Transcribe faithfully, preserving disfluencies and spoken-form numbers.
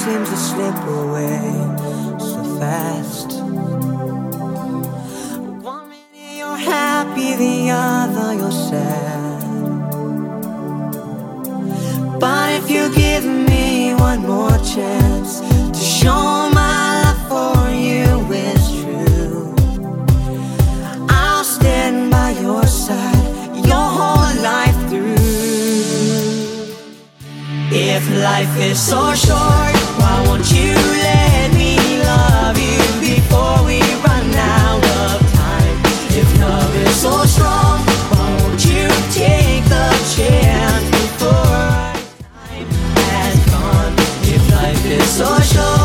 seems to slip away so fast. One minute you're happy, the other you're sad. But if you give me one more chance to show my love for you is true, I'll stand by your side your whole life through. If life is so short, why won't you let me love you before we run out of time? If love is so strong, why won't you take the chance before our time has gone? If life is so short,